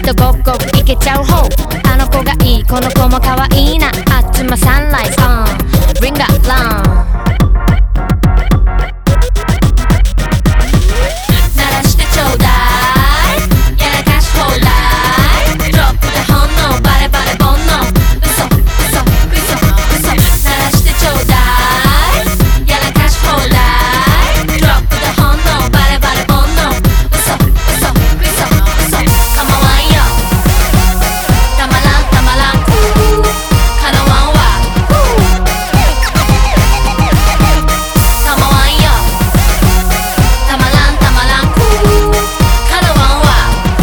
とごっごくいけちゃう方。あの子がいいこの子も可愛いな。あっちまサンライズリンガーラン鳴らしてちょうだいやらかし放題。ドロップで本能バレバレ煩悩。嘘嘘嘘嘘鳴らしてちょうだいやらかし放題。ドロップで本能バレバレ煩悩。嘘嘘嘘嘘構わんよたまらんたまらんかなわんわ構わんよたまらんたまらんかなわんわ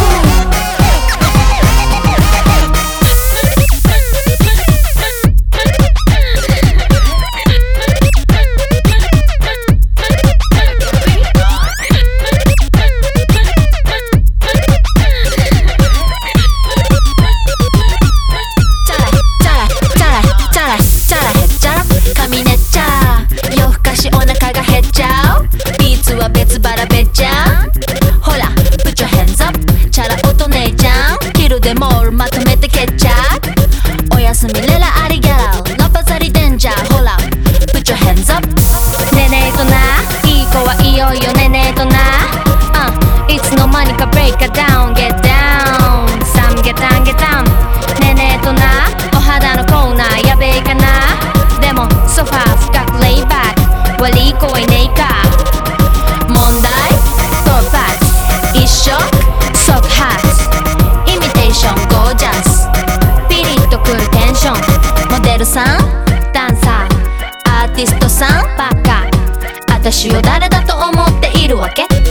髪ねっちゃ夜更かしお腹が減っちゃう。ビーツは別腹べっちゃん。ほらプッチョヘンズアップチャラ男姉ちゃん。昼でモールまとめてケッチャー。おやすみレラアリギャララパザリデンジャー。ほらプッチョヘンズアップねねえとないい子はいよいよねねえとないつの間にかブレイクダウンゲッダウンサムゲタンゲタンねねえとなお肌のコーナーやべえかな。でもソファー深くレイバック悪い子はいねえか。問題トップハッツ一緒即発イミテーションゴージャスピリッとくるテンション。モデルさんダンサーアーティストさんバカ私を誰だと思っているわけ。鳴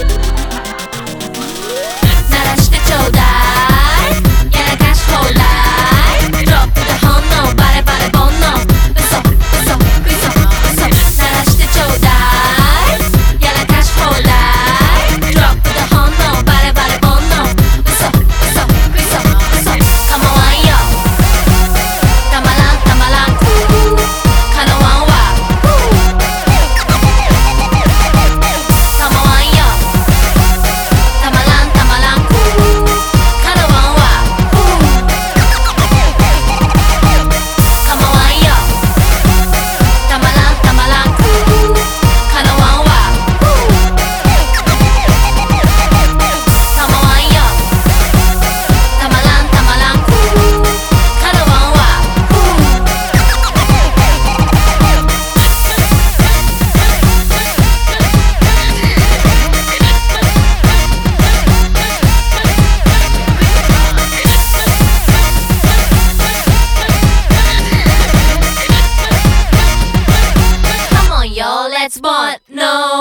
らしてちょうだいやらかし放題。ドロップで本能バレバレ煩悩。嘘嘘嘘嘘鳴らしてちょうだいやらかし放題。ドロップで本能バレバレ煩悩。嘘嘘嘘嘘構わんよたまらんたまらんかなわんわ構わんよたまらんたまらんかなわんわ構わんよたまらんたまらんかなわんわ構わんよたまらんたまらんかなわんわCome on, yo, let's bond. No.